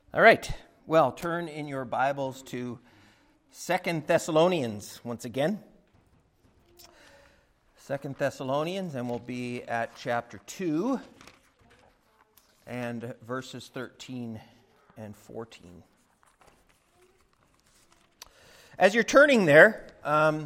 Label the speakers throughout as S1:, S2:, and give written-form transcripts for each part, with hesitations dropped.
S1: All right. Well, turn in your Bibles to 2 Thessalonians once again. 2 Thessalonians, and we'll be at chapter 2 and verses 13 and 14. As you're turning there, I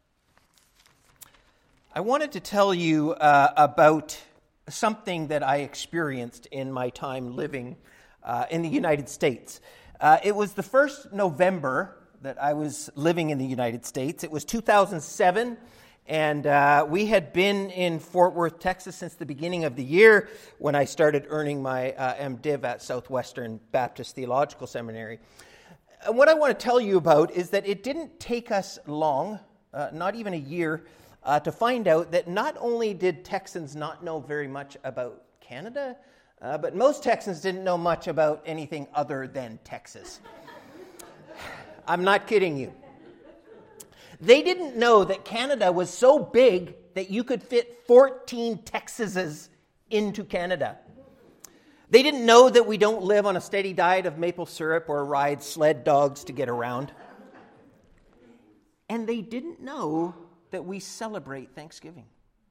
S1: wanted to tell you about something that I experienced in my time living in the United States. It was the first November that I was living in the United States. It was 2007, and we had been in Fort Worth, Texas since the beginning of the year when I started earning my MDiv at Southwestern Baptist Theological Seminary. And what I want to tell you about is that it didn't take us long, not even a year, to find out that not only did Texans not know very much about Canada, but most Texans didn't know much about anything other than Texas. I'm not kidding you. They didn't know that Canada was so big that you could fit 14 Texases into Canada. They didn't know that we don't live on a steady diet of maple syrup or ride sled dogs to get around. And they didn't know that we celebrate Thanksgiving.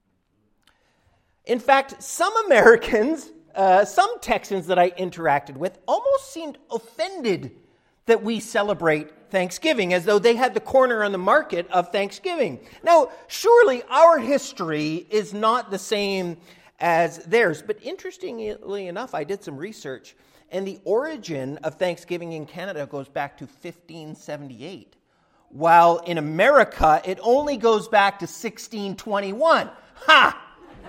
S1: In fact, some Americans, some Texans that I interacted with almost seemed offended that we celebrate Thanksgiving, as though they had the corner on the market of Thanksgiving. Now, surely our history is not the same as theirs, but interestingly enough, I did some research, and the origin of Thanksgiving in Canada goes back to 1578, while in America, it only goes back to 1621. Ha!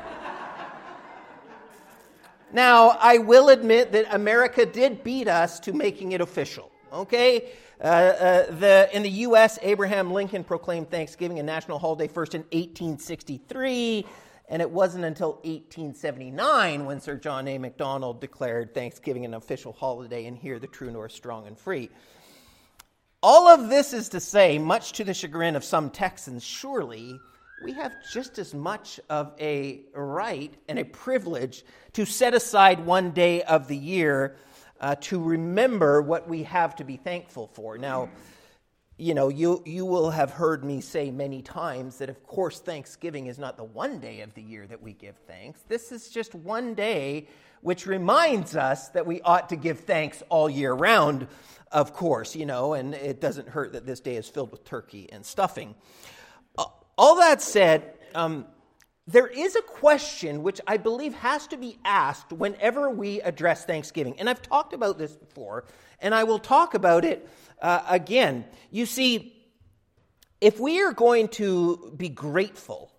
S1: Now, I will admit that America did beat us to making it official, okay? In the U.S., Abraham Lincoln proclaimed Thanksgiving a national holiday first in 1863, and it wasn't until 1879 when Sir John A. Macdonald declared Thanksgiving an official holiday, and here the true north strong and free. All of this is to say, much to the chagrin of some Texans, surely we have just as much of a right and a privilege to set aside one day of the year to remember what we have to be thankful for. Now, you know, you will have heard me say many times that, of course, Thanksgiving is not the one day of the year that we give thanks. This is just one day which reminds us that we ought to give thanks all year round, of course, you know, and it doesn't hurt that this day is filled with turkey and stuffing. All that said, there is a question which I believe has to be asked whenever we address Thanksgiving. And I've talked about this before, and I will talk about it again. You see, if we are going to be grateful,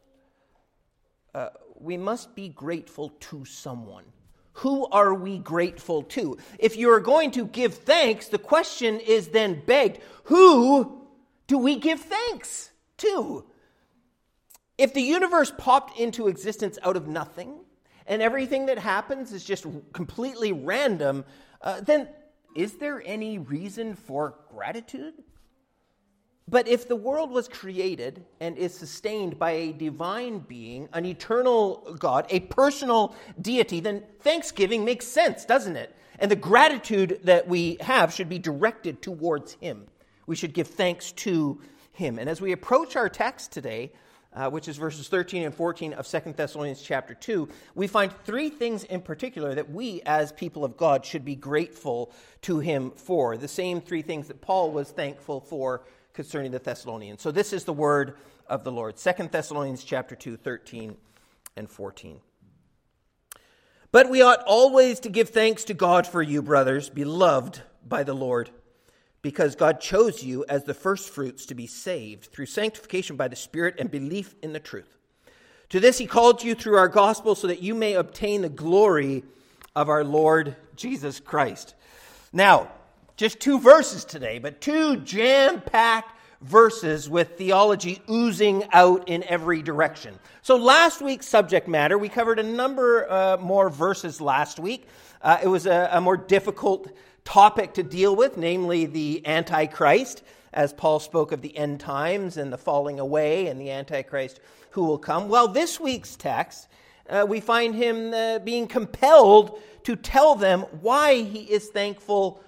S1: we must be grateful to someone. Who are we grateful to? If you are going to give thanks, the question is then begged, who do we give thanks to? If the universe popped into existence out of nothing, and everything that happens is just completely random, then is there any reason for gratitude? But if the world was created and is sustained by a divine being, an eternal God, a personal deity, then thanksgiving makes sense, doesn't it? And the gratitude that we have should be directed towards Him. We should give thanks to Him. And as we approach our text today, which is verses 13 and 14 of 2 Thessalonians chapter 2, we find three things in particular that we as people of God should be grateful to Him for. The same three things that Paul was thankful for concerning the Thessalonians. So this is the word of the Lord. 2 Thessalonians chapter 2, 13 and 14. But we ought always to give thanks to God for you, brothers, beloved by the Lord, because God chose you as the firstfruits to be saved through sanctification by the Spirit and belief in the truth. To this He called you through our gospel so that you may obtain the glory of our Lord Jesus Christ. Now, just 2 verses today, but 2 jam-packed verses with theology oozing out in every direction. So last week's subject matter, we covered a number more verses last week. It was a more difficult topic to deal with, namely the Antichrist, as Paul spoke of the end times and the falling away and the Antichrist who will come. Well, this week's text, we find him being compelled to tell them why he is thankful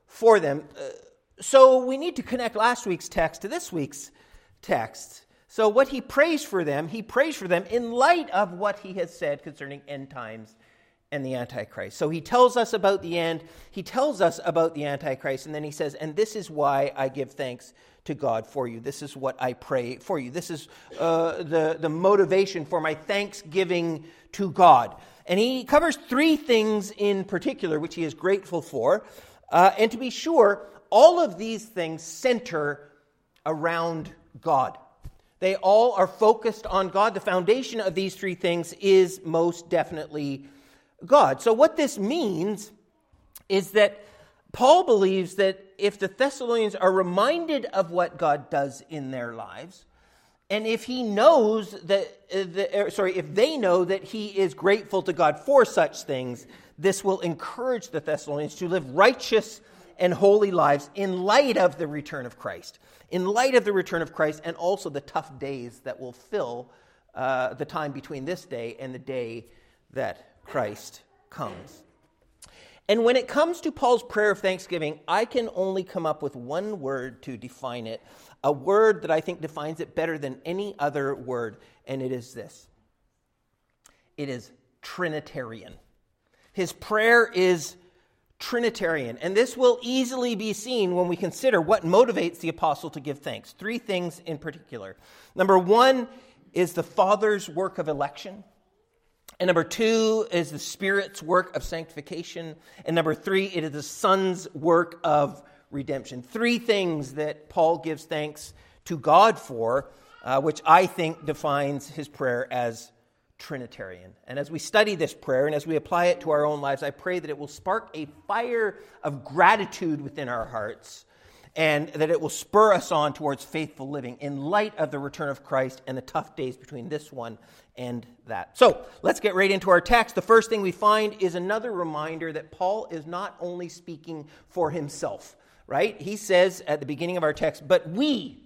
S1: for them. So we need to connect last week's text to this week's text. So what he prays for them in light of what he has said concerning end times and the Antichrist. So he tells us about the end, he tells us about the Antichrist, and then he says, and this is why I give thanks to God for you. This is what I pray for you. This is the motivation for my thanksgiving to God. And he covers three things in particular, which he is grateful for. And to be sure, all of these things center around God. They all are focused on God. The foundation of these three things is most definitely God. So what this means is that Paul believes that if the Thessalonians are reminded of what God does in their lives, and if he knows that, if they know that he is grateful to God for such things, this will encourage the Thessalonians to live righteous and holy lives in light of the return of Christ. In light of the return of Christ and also the tough days that will fill the time between this day and the day that Christ comes. And when it comes to Paul's prayer of thanksgiving, I can only come up with one word to define it, a word that I think defines it better than any other word, and it is this. It is Trinitarian. His prayer is Trinitarian, and this will easily be seen when we consider what motivates the apostle to give thanks. Three things in particular. Number one is the Father's work of election. And number two is the Spirit's work of sanctification. And number three, it is the Son's work of redemption. Three things that Paul gives thanks to God for, which I think defines his prayer as Trinitarian. And as we study this prayer and as we apply it to our own lives, I pray that it will spark a fire of gratitude within our hearts and that it will spur us on towards faithful living in light of the return of Christ and the tough days between this one and that. So let's get right into our text. The first thing we find is another reminder that Paul is not only speaking for himself, right? He says at the beginning of our text, but we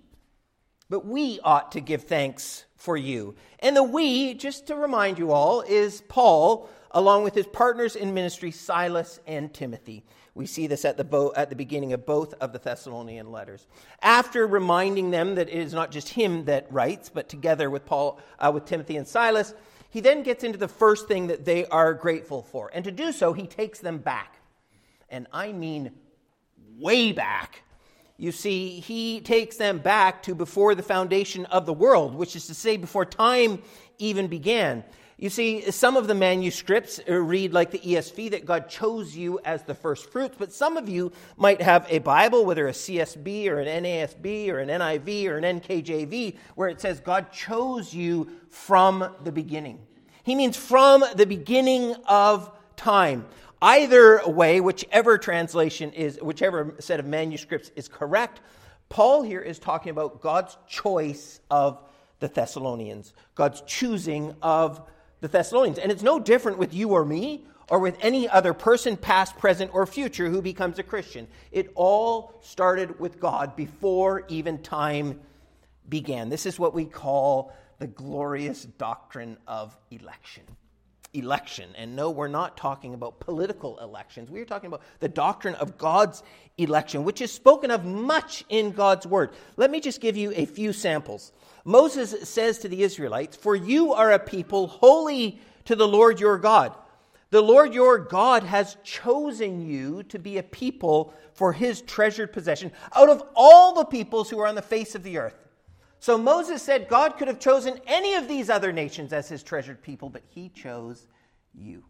S1: ought to give thanks for you. And the we, just to remind you all, is Paul, along with his partners in ministry, Silas and Timothy. We see this at the beginning of both of the Thessalonian letters. After reminding them that it is not just him that writes, but together with with Timothy and Silas, he then gets into the first thing that they are grateful for. And to do so, he takes them back. And I mean way back. You see, he takes them back to before the foundation of the world, which is to say before time even began. You see, some of the manuscripts read like the ESV that God chose you as the first fruits, but some of you might have a Bible, whether a CSB or an NASB or an NIV or an NKJV, where it says God chose you from the beginning. He means from the beginning of time. Either way, whichever translation is, whichever set of manuscripts is correct, Paul here is talking about God's choice of the Thessalonians, God's choosing of the Thessalonians. And it's no different with you or me or with any other person, past, present, or future, who becomes a Christian. It all started with God before even time began. This is what we call the glorious doctrine of election. And no, we're not talking about political elections. We're talking about the doctrine of God's election, which is spoken of much in God's word. Let me just give you a few samples. Moses says to the Israelites, "For you are a people holy to the Lord your God. The Lord your God has chosen you to be a people for his treasured possession out of all the peoples who are on the face of the earth." So Moses said God could have chosen any of these other nations as his treasured people, but he chose you.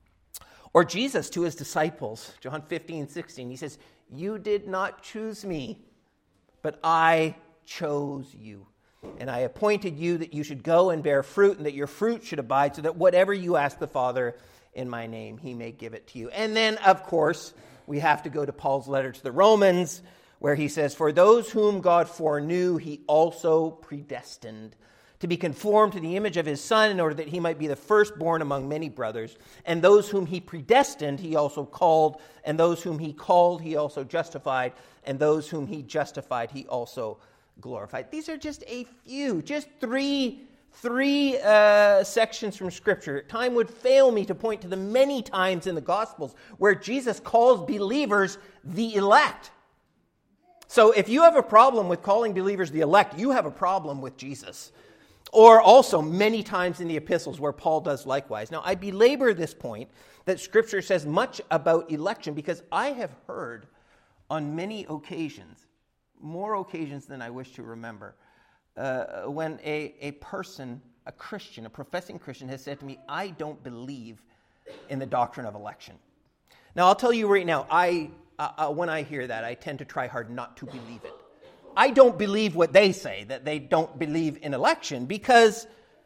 S1: Or Jesus to his disciples, John 15:16, he says, "You did not choose me, but I chose you. And I appointed you that you should go and bear fruit and that your fruit should abide, so that whatever you ask the Father in my name, he may give it to you." And then, of course, we have to go to Paul's letter to the Romans, where he says, "For those whom God foreknew, he also predestined to be conformed to the image of his Son, in order that he might be the firstborn among many brothers. And those whom he predestined, he also called. And those whom he called, he also justified. And those whom he justified, he also glorified." These are just a few, just three three sections from Scripture, time would fail me to point to the many times in the Gospels where Jesus calls believers the elect. So if you have a problem with calling believers the elect, you have a problem with Jesus. Or also many times in the epistles where Paul does likewise. Now, I belabor this point that Scripture says much about election because I have heard on many occasions, more occasions than I wish to remember, when a person, a Christian, a professing Christian has said to me, I don't believe in the doctrine of election. Now, I'll tell you right now, when I hear that, I tend to try hard not to believe it. I don't believe what they say, that they don't believe in election, because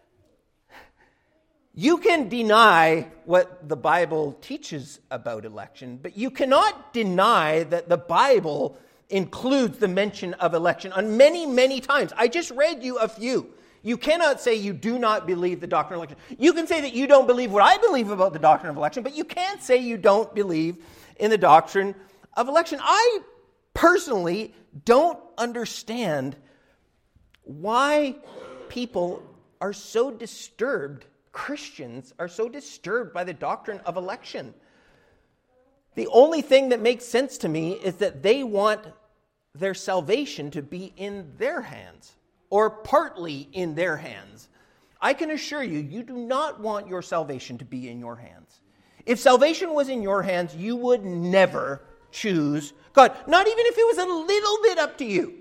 S1: you can deny what the Bible teaches about election, but you cannot deny that the Bible includes the mention of election on many, many times. I just read you a few. You cannot say you do not believe the doctrine of election. You can say that you don't believe what I believe about the doctrine of election, but you can't say you don't believe in the doctrine of election. I personally don't understand why people are so disturbed, Christians are so disturbed by the doctrine of election. The only thing that makes sense to me is that they want their salvation to be in their hands, or partly in their hands. I can assure you, you do not want your salvation to be in your hands. If salvation was in your hands, you would never choose God, not even if it was a little bit up to you.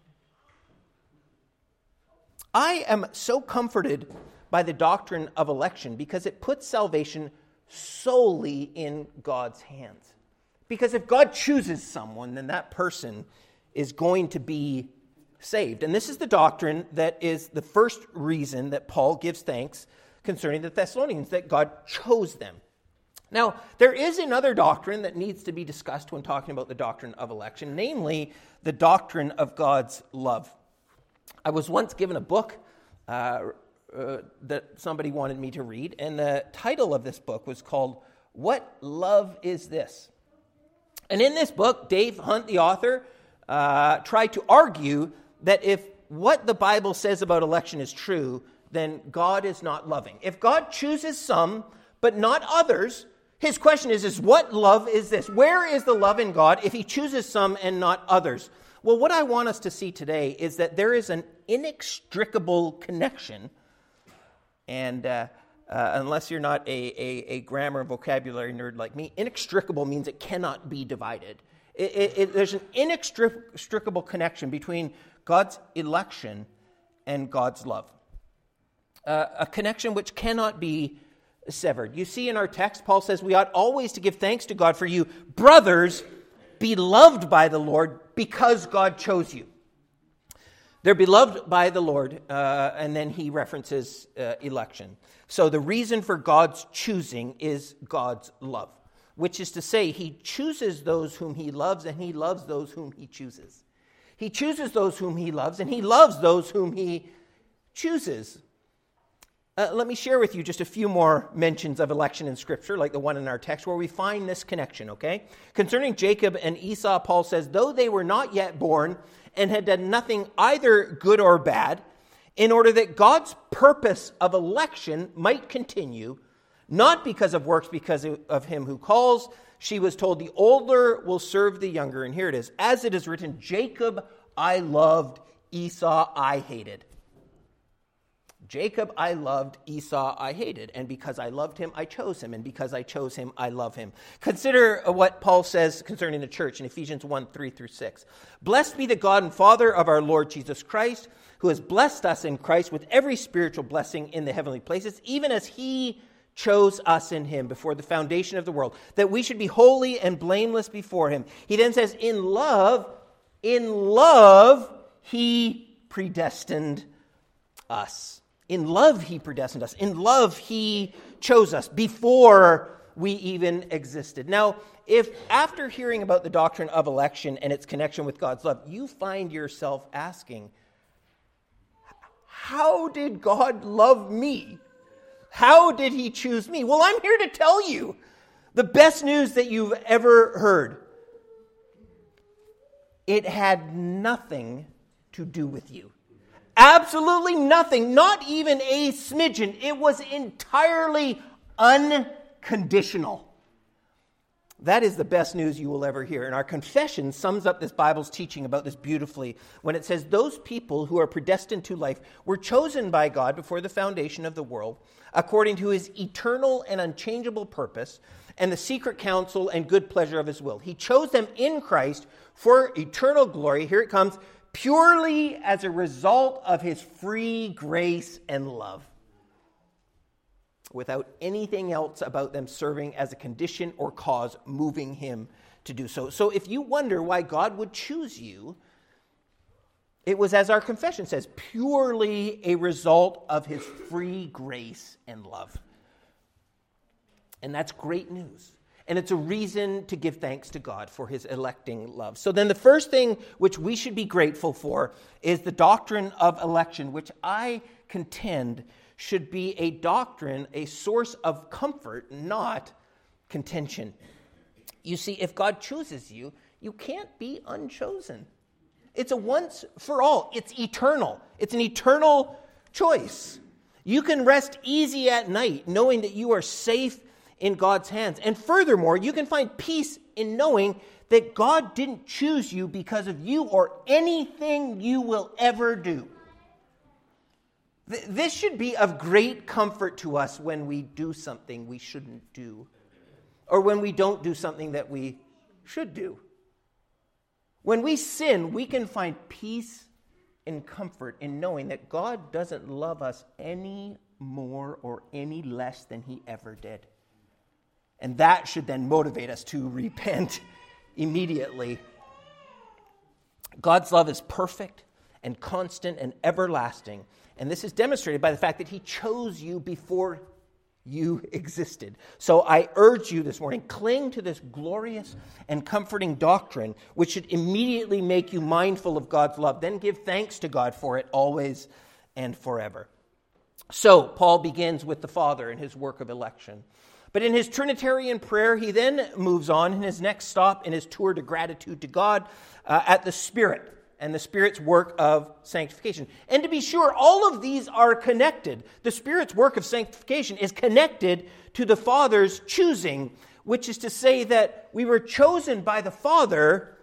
S1: I am so comforted by the doctrine of election because it puts salvation solely in God's hands. Because if God chooses someone, then that person is going to be saved. And this is the doctrine that is the first reason that Paul gives thanks concerning the Thessalonians, that God chose them. Now, there is another doctrine that needs to be discussed when talking about the doctrine of election, namely the doctrine of God's love. I was once given a book that somebody wanted me to read, and the title of this book was called, What Love Is This? And in this book, Dave Hunt, the author, tried to argue that if what the Bible says about election is true, then God is not loving. If God chooses some, but not others, his question is what love is this? Where is the love in God if he chooses some and not others? Well, what I want us to see today is that there is an inextricable connection, and unless you're not a grammar and vocabulary nerd like me, inextricable means it cannot be divided. There's an inextricable connection between God's election and God's love. A connection which cannot be severed. You see in our text, Paul says we ought always to give thanks to God for you, brothers, beloved by the Lord, because God chose you. They're beloved by the Lord, and then he references election. So the reason for God's choosing is God's love, which is to say he chooses those whom he loves, and he loves those whom he chooses. He chooses those whom he loves, and he loves those whom he chooses. Let me share with you just a few more mentions of election in Scripture, like the one in our text, where we find this connection, okay? Concerning Jacob and Esau, Paul says, though they were not yet born and had done nothing either good or bad, in order that God's purpose of election might continue, not because of works, because of him who calls, she was told, the older will serve the younger. And here it is, as it is written, Jacob I loved, Esau I hated. Jacob I loved, Esau I hated. And because I loved him, I chose him. And because I chose him, I love him. Consider what Paul says concerning the church in Ephesians 1, 3-6. Blessed be the God and Father of our Lord Jesus Christ, who has blessed us in Christ with every spiritual blessing in the heavenly places, even as he chose us in him before the foundation of the world, that we should be holy and blameless before him. He then says, in love, he predestined us. In love, he predestined us. In love, he chose us before we even existed. Now, if after hearing about the doctrine of election and its connection with God's love, you find yourself asking, how did God love me? How did he choose me? Well, I'm here to tell you the best news that you've ever heard. It had nothing to do with you. Absolutely nothing, not even a smidgen. It was entirely unconditional. That is the best news you will ever hear. And our confession sums up this Bible's teaching about this beautifully when it says, those people who are predestined to life were chosen by God before the foundation of the world, according to his eternal and unchangeable purpose and the secret counsel and good pleasure of his will. He chose them in Christ for eternal glory. Here it comes. Purely as a result of his free grace and love, without anything else about them serving as a condition or cause moving him to do so. So if you wonder why God would choose you, it was, as our confession says, purely a result of his free grace and love. And that's great news. And it's a reason to give thanks to God for his electing love. So then the first thing which we should be grateful for is the doctrine of election, which I contend should be a doctrine, a source of comfort, not contention. You see, if God chooses you, you can't be unchosen. It's a once for all. It's eternal. It's an eternal choice. You can rest easy at night knowing that you are safe in God's hands. And furthermore, you can find peace in knowing that God didn't choose you because of you or anything you will ever do. This should be of great comfort to us when we do something we shouldn't do, or when we don't do something that we should do. When we sin, we can find peace and comfort in knowing that God doesn't love us any more or any less than he ever did. And that should then motivate us to repent immediately. God's love is perfect and constant and everlasting. And this is demonstrated by the fact that he chose you before you existed. So I urge you this morning, cling to this glorious and comforting doctrine, which should immediately make you mindful of God's love. Then give thanks to God for it always and forever. So Paul begins with the Father and his work of election. But in his Trinitarian prayer, he then moves on in his next stop in his tour to gratitude to God at the Spirit and the Spirit's work of sanctification. And to be sure, all of these are connected. The Spirit's work of sanctification is connected to the Father's choosing, which is to say that we were chosen by the Father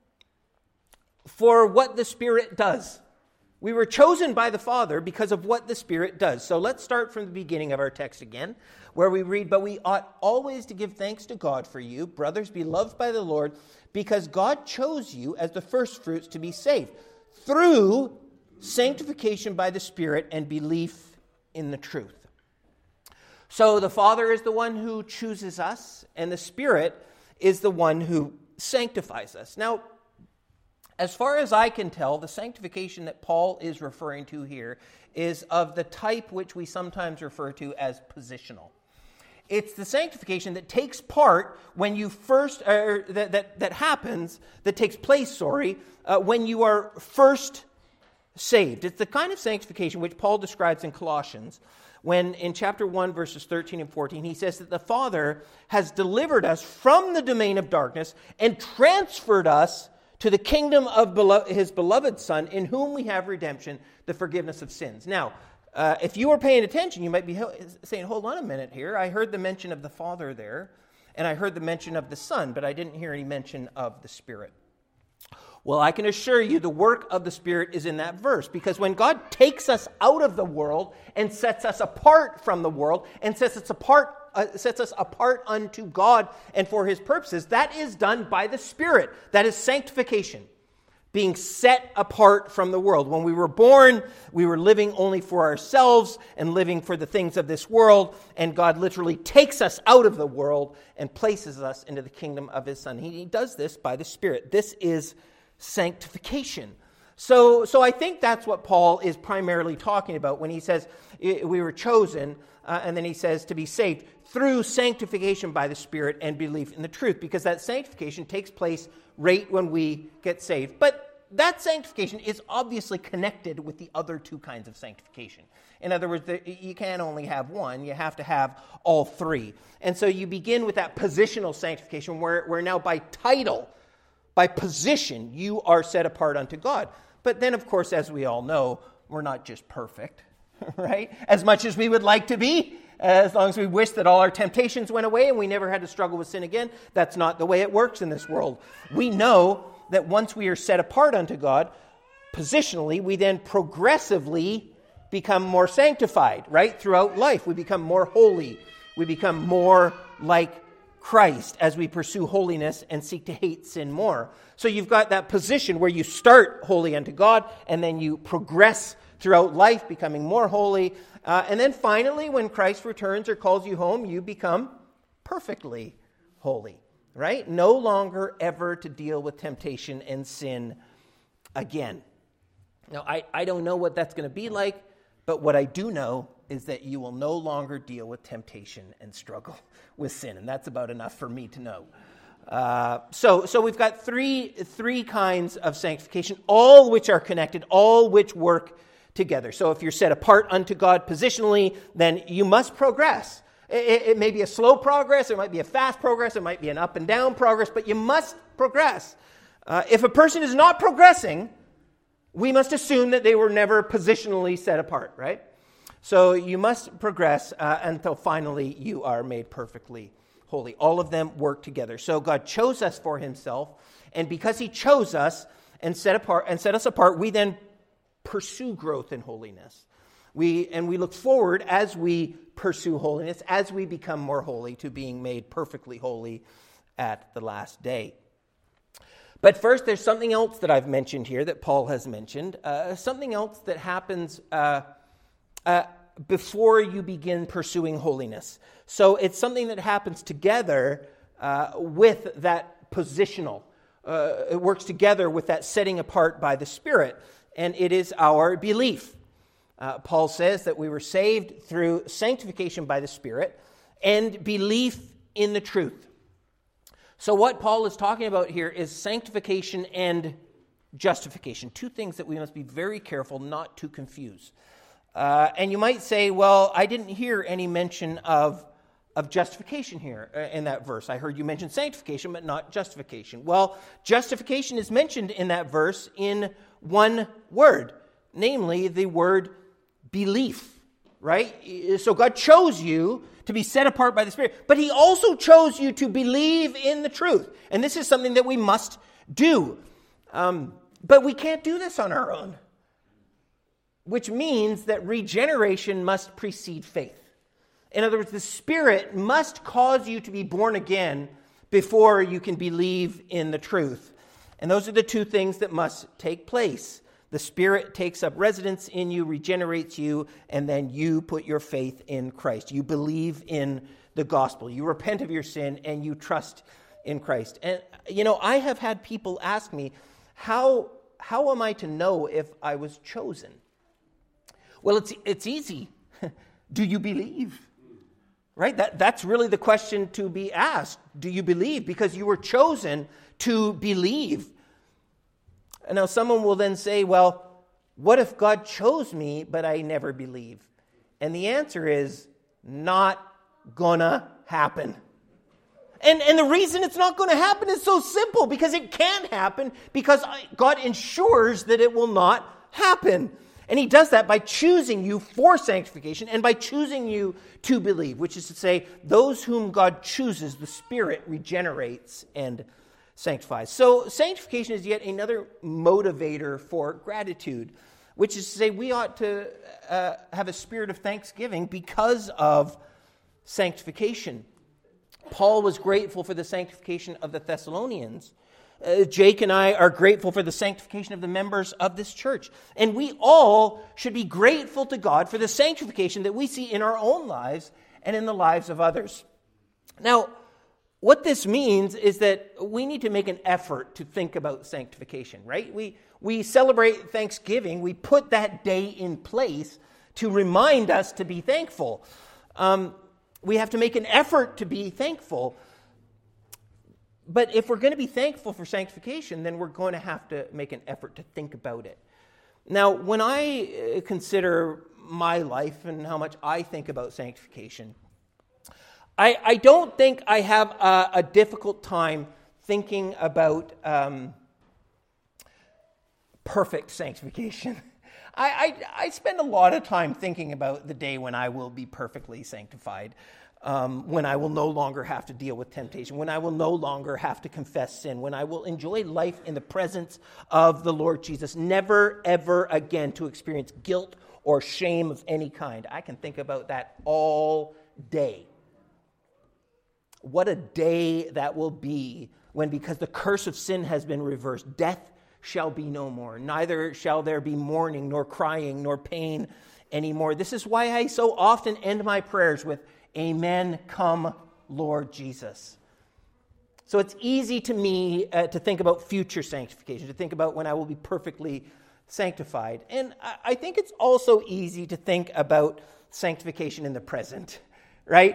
S1: for what the Spirit does. We were chosen by the Father because of what the Spirit does. So let's start from the beginning of our text again, where we read, "But we ought always to give thanks to God for you, brothers, beloved by the Lord, because God chose you as the firstfruits to be saved, through sanctification by the Spirit and belief in the truth." So the Father is the one who chooses us, and the Spirit is the one who sanctifies us. Now, as far as I can tell, the sanctification that Paul is referring to here is of the type which we sometimes refer to as positional. It's the sanctification that takes part when you first, that takes place, when you are first saved. It's the kind of sanctification which Paul describes in Colossians, when in chapter 1, verses 13 and 14, he says that the Father has delivered us from the domain of darkness and transferred us to the kingdom of his beloved Son, in whom we have redemption, the forgiveness of sins. Now, if you were paying attention, you might be saying, hold on a minute here. I heard the mention of the Father there, and I heard the mention of the Son, but I didn't hear any mention of the Spirit. Well, I can assure you the work of the Spirit is in that verse, because when God takes us out of the world and sets us apart from the world and sets us apart unto God and for his purposes, that is done by the Spirit. That is sanctification, being set apart from the world. When we were born, we were living only for ourselves and living for the things of this world, and God literally takes us out of the world and places us into the kingdom of his Son. He does this by the Spirit. This is sanctification. So I think that's what Paul is primarily talking about when he says we were chosen, and then he says to be saved through sanctification by the Spirit and belief in the truth, because that sanctification takes place right when we get saved. But that sanctification is obviously connected with the other two kinds of sanctification. In other words, you can't only have one, you have to have all three. And so you begin with that positional sanctification where now by title, by position, you are set apart unto God. But then, of course, as we all know, we're not just perfect, right? As much as we would like to be, as long as we wish that all our temptations went away and we never had to struggle with sin again, that's not the way it works in this world. We know that once we are set apart unto God, positionally, we then progressively become more sanctified, right? Throughout life, we become more holy. We become more like Christ as we pursue holiness and seek to hate sin more. So you've got that position where you start holy unto God, and then you progress throughout life, becoming more holy. And then finally, when Christ returns or calls you home, you become perfectly holy, right? No longer ever to deal with temptation and sin again. Now, I don't know what that's going to be like, but what I do know is that you will no longer deal with temptation and struggle with sin, and that's about enough for me to know. So we've got three kinds of sanctification, all which are connected, all which work together. So if you're set apart unto God positionally, then you must progress. It may be a slow progress, it might be a fast progress, it might be an up and down progress, but you must progress. If a person is not progressing, we must assume that they were never positionally set apart, right? So you must progress until finally you are made perfectly holy. All of them work together. So God chose us for himself, and because he chose us and set us apart, we then pursue growth in holiness. We look forward as we pursue holiness, as we become more holy, to being made perfectly holy at the last day. But first, there's something else that I've mentioned here that Paul has mentioned, something else that happens before you begin pursuing holiness. So it's something that happens together with that positional. It works together with that setting apart by the Spirit, and it is our belief. Paul says that we were saved through sanctification by the Spirit and belief in the truth. So what Paul is talking about here is sanctification and justification, two things that we must be very careful not to confuse. And you might say, well, I didn't hear any mention of justification here in that verse. I heard you mention sanctification, but not justification. Well, justification is mentioned in that verse in one word, namely the word belief, right? So God chose you to be set apart by the Spirit, but he also chose you to believe in the truth. And this is something that we must do. But we can't do this on our own, which means that regeneration must precede faith. In other words, the Spirit must cause you to be born again before you can believe in the truth. And those are the two things that must take place. The Spirit takes up residence in you, regenerates you, and then you put your faith in Christ. You believe in the gospel. You repent of your sin, and you trust in Christ. And, I have had people ask me, how am I to know if I was chosen? Well, it's easy. Do you believe? Right? That's really the question to be asked. Do you believe? Because you were chosen to believe. And now someone will then say, well, what if God chose me, but I never believe? And the answer is not gonna happen. And the reason it's not going to happen is so simple, because it can happen, because God ensures that it will not happen. And he does that by choosing you for sanctification and by choosing you to believe, which is to say, those whom God chooses, the Spirit regenerates and sanctifies. So sanctification is yet another motivator for gratitude, which is to say we ought to have a spirit of thanksgiving because of sanctification. Paul was grateful for the sanctification of the Thessalonians. Jake and I are grateful for the sanctification of the members of this church. And we all should be grateful to God for the sanctification that we see in our own lives and in the lives of others. Now, what this means is that we need to make an effort to think about sanctification, right? We celebrate Thanksgiving. We put that day in place to remind us to be thankful. We have to make an effort to be thankful. But if we're going to be thankful for sanctification, then we're going to have to make an effort to think about it. Now, when I consider my life and how much I think about sanctification, I don't think I have a difficult time thinking about perfect sanctification. I spend a lot of time thinking about the day when I will be perfectly sanctified, when I will no longer have to deal with temptation, when I will no longer have to confess sin, when I will enjoy life in the presence of the Lord Jesus, never, ever again to experience guilt or shame of any kind. I can think about that all day. What a day that will be when, because the curse of sin has been reversed, death shall be no more. Neither shall there be mourning, nor crying, nor pain anymore. This is why I so often end my prayers with, Amen, come, Lord Jesus. So it's easy to me to think about future sanctification, to think about when I will be perfectly sanctified. And I think it's also easy to think about sanctification in the present, right?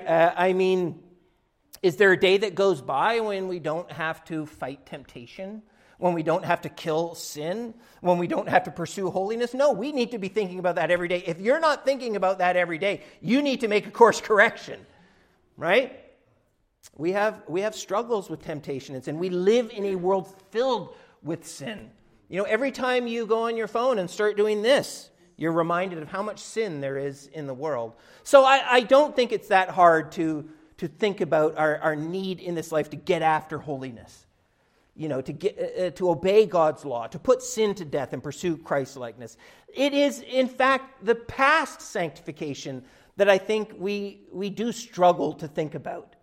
S1: Is there a day that goes by when we don't have to fight temptation? When we don't have to kill sin? When we don't have to pursue holiness? No, we need to be thinking about that every day. If you're not thinking about that every day, you need to make a course correction, right? We have struggles with temptation and sin. We live in a world filled with sin. Every time you go on your phone and start doing this, you're reminded of how much sin there is in the world. So I don't think it's that hard to think about our need in this life to get after holiness, to obey God's law, to put sin to death and pursue Christ-likeness. It is, in fact, the past sanctification that I think we do struggle to think about.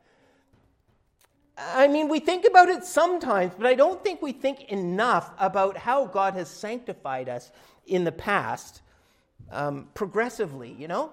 S1: We think about it sometimes, but I don't think we think enough about how God has sanctified us in the past progressively,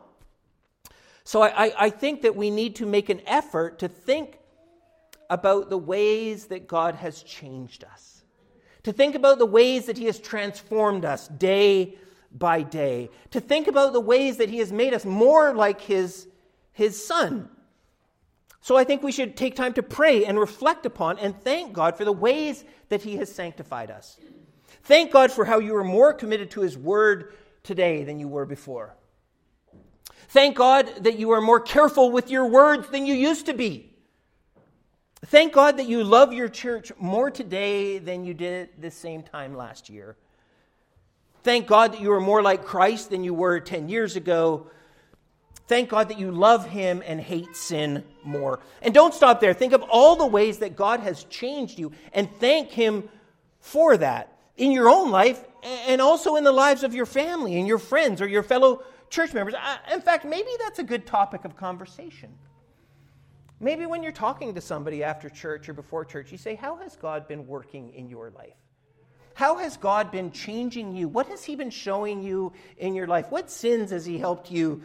S1: So I think that we need to make an effort to think about the ways that God has changed us, to think about the ways that he has transformed us day by day, to think about the ways that he has made us more like his Son. So I think we should take time to pray and reflect upon and thank God for the ways that he has sanctified us. Thank God for how you are more committed to his word today than you were before. Thank God that you are more careful with your words than you used to be. Thank God that you love your church more today than you did at the same time last year. Thank God that you are more like Christ than you were 10 years ago. Thank God that you love him and hate sin more. And don't stop there. Think of all the ways that God has changed you and thank him for that in your own life and also in the lives of your family and your friends or your fellow church members. In fact, maybe that's a good topic of conversation. Maybe when you're talking to somebody after church or before church, you say, how has God been working in your life? How has God been changing you? What has he been showing you in your life? What sins has he helped you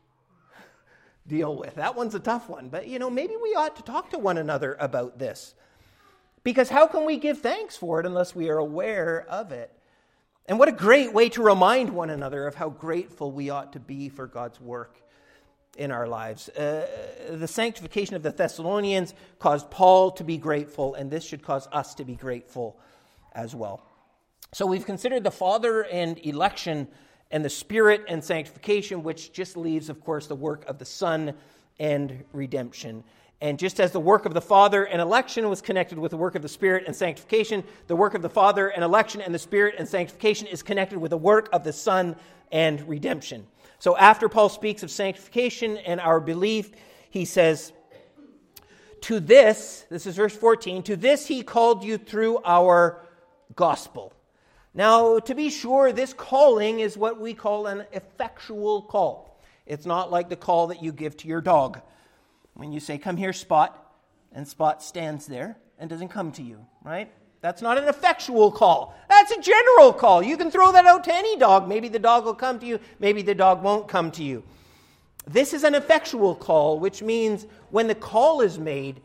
S1: deal with? That one's a tough one, but maybe we ought to talk to one another about this. Because how can we give thanks for it unless we are aware of it? And what a great way to remind one another of how grateful we ought to be for God's work in our lives. The sanctification of the Thessalonians caused Paul to be grateful, and this should cause us to be grateful as well. So we've considered the Father and election and the Spirit and sanctification, which just leaves, of course, the work of the Son and redemption. And just as the work of the Father and election was connected with the work of the Spirit and sanctification, the work of the Father and election and the Spirit and sanctification is connected with the work of the Son and redemption. So after Paul speaks of sanctification and our belief, he says, to this is verse 14, to this he called you through our gospel. Now, to be sure, this calling is what we call an effectual call. It's not like the call that you give to your dog. When you say, come here, Spot, and Spot stands there and doesn't come to you, right? That's not an effectual call. That's a general call. You can throw that out to any dog. Maybe the dog will come to you. Maybe the dog won't come to you. This is an effectual call, which means when the call is made,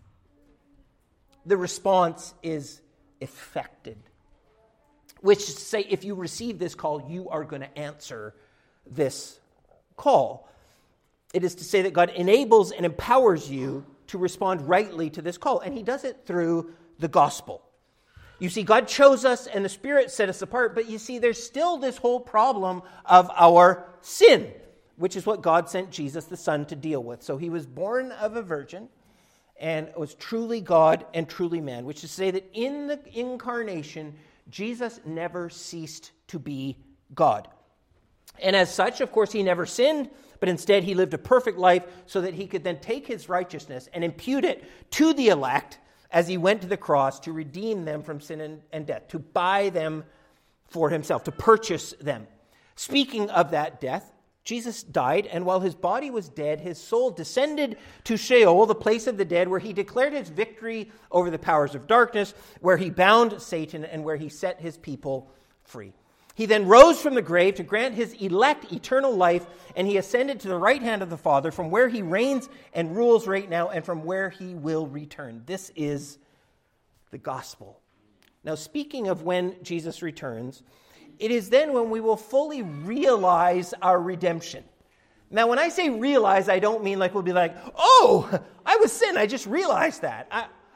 S1: the response is effected. Which is to say, if you receive this call, you are going to answer this call. It is to say that God enables and empowers you to respond rightly to this call. And he does it through the gospel. You see, God chose us and the Spirit set us apart. But you see, there's still this whole problem of our sin, which is what God sent Jesus, the Son, to deal with. So he was born of a virgin and was truly God and truly man, which is to say that in the incarnation, Jesus never ceased to be God. And as such, of course, he never sinned, but instead he lived a perfect life so that he could then take his righteousness and impute it to the elect as he went to the cross to redeem them from sin and death, to buy them for himself, to purchase them. Speaking of that death, Jesus died, and while his body was dead, his soul descended to Sheol, the place of the dead, where he declared his victory over the powers of darkness, where he bound Satan, and where he set his people free. He then rose from the grave to grant his elect eternal life, and he ascended to the right hand of the Father, from where he reigns and rules right now, and from where he will return. This is the gospel. Now, speaking of when Jesus returns, it is then when we will fully realize our redemption. Now, when I say realize, I don't mean like we'll be like, oh, I was sin, I just realized that.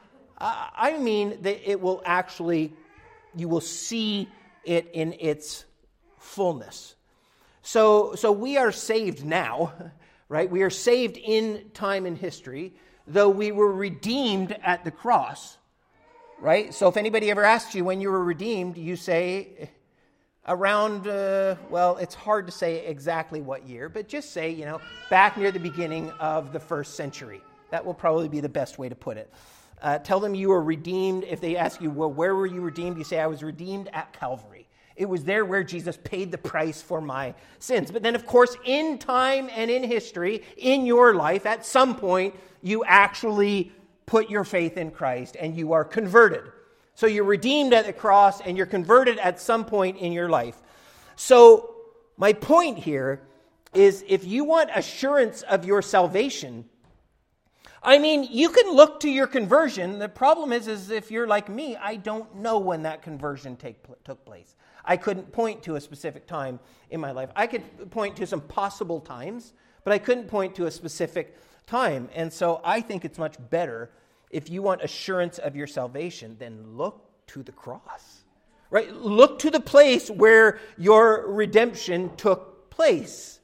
S1: I mean that it will actually, you will see it in its fullness. So we are saved now, right? We are saved in time and history, though we were redeemed at the cross, right? So if anybody ever asks you when you were redeemed, you say around, well, it's hard to say exactly what year, but just say, back near the beginning of the first century. That will probably be the best way to put it. Tell them you were redeemed. If they ask you, well, where were you redeemed? You say, I was redeemed at Calvary. It was there where Jesus paid the price for my sins. But then, of course, in time and in history, in your life, at some point, you actually put your faith in Christ and you are converted. So you're redeemed at the cross and you're converted at some point in your life. So my point here is if you want assurance of your salvation, I mean, you can look to your conversion. The problem is if you're like me, I don't know when that conversion took place. I couldn't point to a specific time in my life. I could point to some possible times, but I couldn't point to a specific time. And so I think it's much better if you want assurance of your salvation, then look to the cross, right? Look to the place where your redemption took place.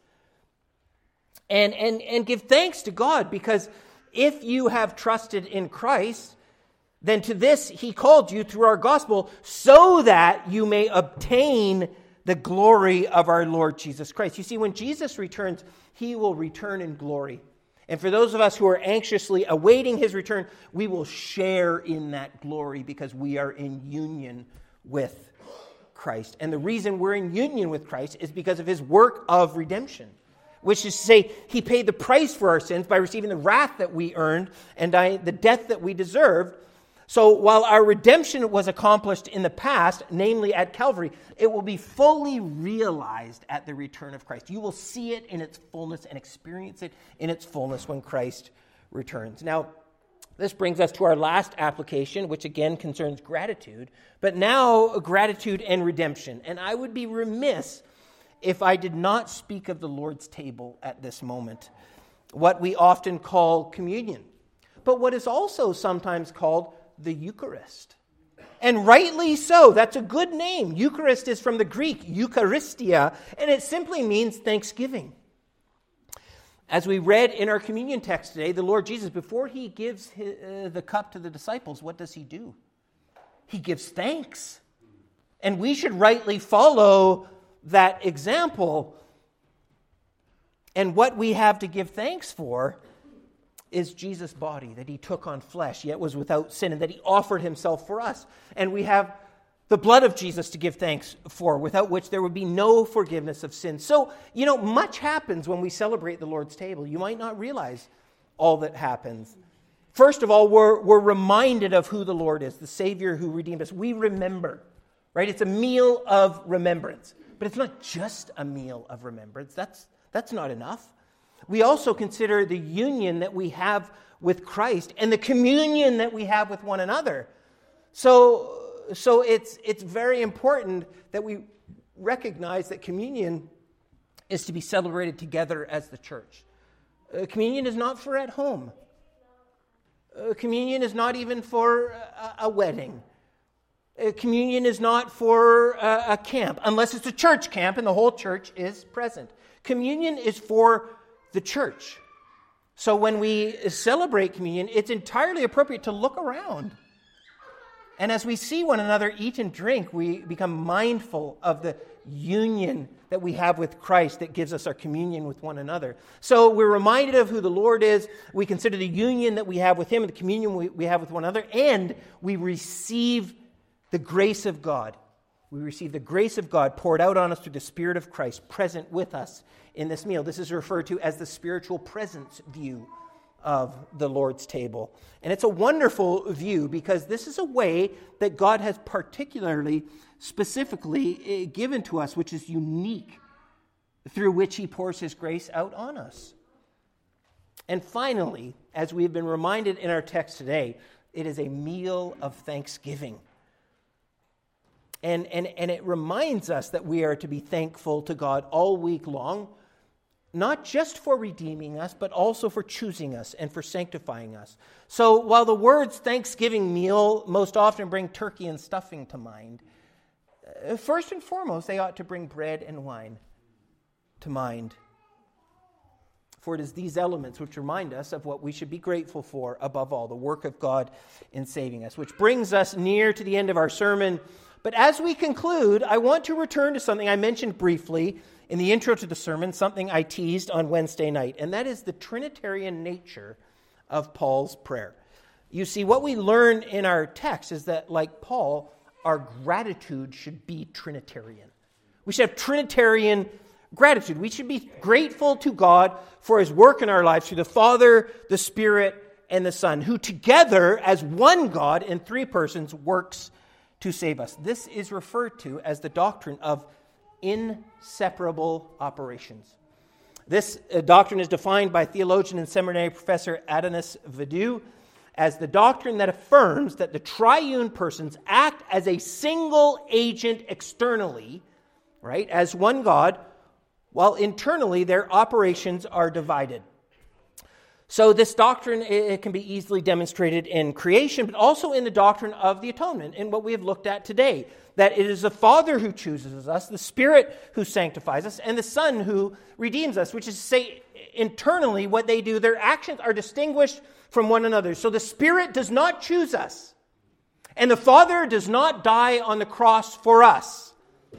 S1: And give thanks to God, because if you have trusted in Christ, then to this he called you through our gospel so that you may obtain the glory of our Lord Jesus Christ. You see, when Jesus returns, he will return in glory. And for those of us who are anxiously awaiting his return, we will share in that glory because we are in union with Christ. And the reason we're in union with Christ is because of his work of redemption, which is to say he paid the price for our sins by receiving the wrath that we earned and the death that we deserved. So while our redemption was accomplished in the past, namely at Calvary, it will be fully realized at the return of Christ. You will see it in its fullness and experience it in its fullness when Christ returns. Now, this brings us to our last application, which again concerns gratitude, but now gratitude and redemption. And I would be remiss if I did not speak of the Lord's table at this moment, what we often call communion, but what is also sometimes called the Eucharist. And rightly so. That's a good name. Eucharist is from the Greek, Eucharistia, and it simply means thanksgiving. As we read in our communion text today, the Lord Jesus, before he gives the cup to the disciples, what does he do? He gives thanks. And we should rightly follow that example. And what we have to give thanks for is Jesus' body, that he took on flesh, yet was without sin, and that he offered himself for us. And we have the blood of Jesus to give thanks for, without which there would be no forgiveness of sin. So, much happens when we celebrate the Lord's table. You might not realize all that happens. First of all, we're reminded of who the Lord is, the Savior who redeemed us. We remember, right? It's a meal of remembrance. But it's not just a meal of remembrance. That's not enough. We also consider the union that we have with Christ and the communion that we have with one another. So it's very important that we recognize that communion is to be celebrated together as the church. Communion is not for at home. Communion is not even for a wedding. Communion is not for a camp, unless it's a church camp and the whole church is present. Communion is for the church. So when we celebrate communion, it's entirely appropriate to look around. And as we see one another eat and drink, we become mindful of the union that we have with Christ that gives us our communion with one another. So we're reminded of who the Lord is. We consider the union that we have with Him and the communion we have with one another. And we receive the grace of God. We receive the grace of God poured out on us through the Spirit of Christ present with us in this meal. This is referred to as the spiritual presence view of the Lord's table. And it's a wonderful view because this is a way that God has particularly, specifically given to us, which is unique, through which He pours His grace out on us. And finally, as we have been reminded in our text today, it is a meal of thanksgiving. And it reminds us that we are to be thankful to God all week long, not just for redeeming us, but also for choosing us and for sanctifying us. So while the words Thanksgiving meal most often bring turkey and stuffing to mind, first and foremost, they ought to bring bread and wine to mind. For it is these elements which remind us of what we should be grateful for above all, the work of God in saving us, which brings us near to the end of our sermon. But as we conclude, I want to return to something I mentioned briefly in the intro to the sermon, something I teased on Wednesday night, and that is the Trinitarian nature of Paul's prayer. You see, what we learn in our text is that, like Paul, our gratitude should be Trinitarian. We should have Trinitarian gratitude. We should be grateful to God for His work in our lives through the Father, the Spirit, and the Son, who together, as one God in three persons, works to save us. This is referred to as the doctrine of inseparable operations. This doctrine is defined by theologian and seminary professor Adonis Vidu as the doctrine that affirms that the triune persons act as a single agent externally, right, as one God, while internally their operations are divided. So this doctrine, it can be easily demonstrated in creation, but also in the doctrine of the atonement, in what we have looked at today, that it is the Father who chooses us, the Spirit who sanctifies us, and the Son who redeems us, which is to say, internally, what they do, their actions are distinguished from one another. So the Spirit does not choose us, and the Father does not die on the cross for us.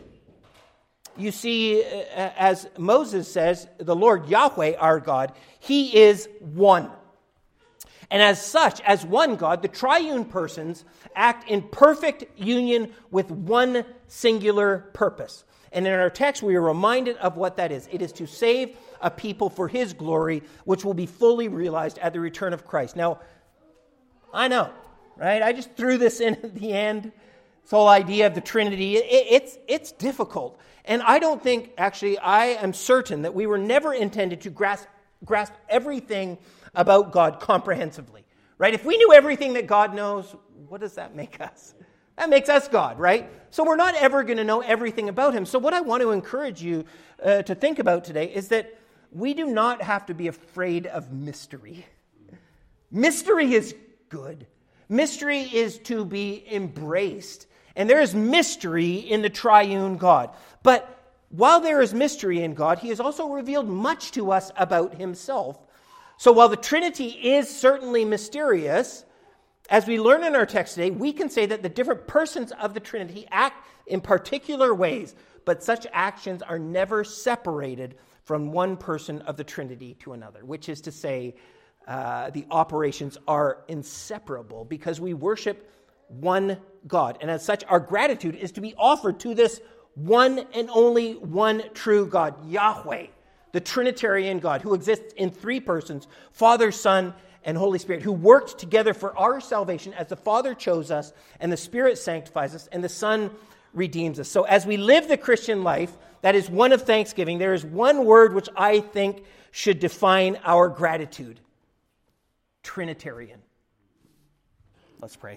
S1: You see, as Moses says, the Lord Yahweh, our God, He is one. And as such, as one God, the triune persons act in perfect union with one singular purpose. And in our text, we are reminded of what that is. It is to save a people for His glory, which will be fully realized at the return of Christ. Now, I know, right? I just threw this in at the end. This whole idea of the Trinity, it's difficult. And I don't think, actually, I am certain that we were never intended to grasp everything about God comprehensively, right? If we knew everything that God knows, what does that make us? That makes us God, right? So we're not ever going to know everything about Him. So what I want to encourage you to think about today is that we do not have to be afraid of mystery. Mystery is good. Mystery is to be embraced. And there is mystery in the triune God. But while there is mystery in God, He has also revealed much to us about Himself. So while the Trinity is certainly mysterious, as we learn in our text today, we can say that the different persons of the Trinity act in particular ways, but such actions are never separated from one person of the Trinity to another, which is to say, the operations are inseparable because we worship one God. And as such, our gratitude is to be offered to this one and only one true God, Yahweh, the Trinitarian God, who exists in three persons, Father, Son, and Holy Spirit, who worked together for our salvation as the Father chose us, and the Spirit sanctifies us, and the Son redeems us. So as we live the Christian life, that is one of thanksgiving, there is one word which I think should define our gratitude: Trinitarian. Let's pray.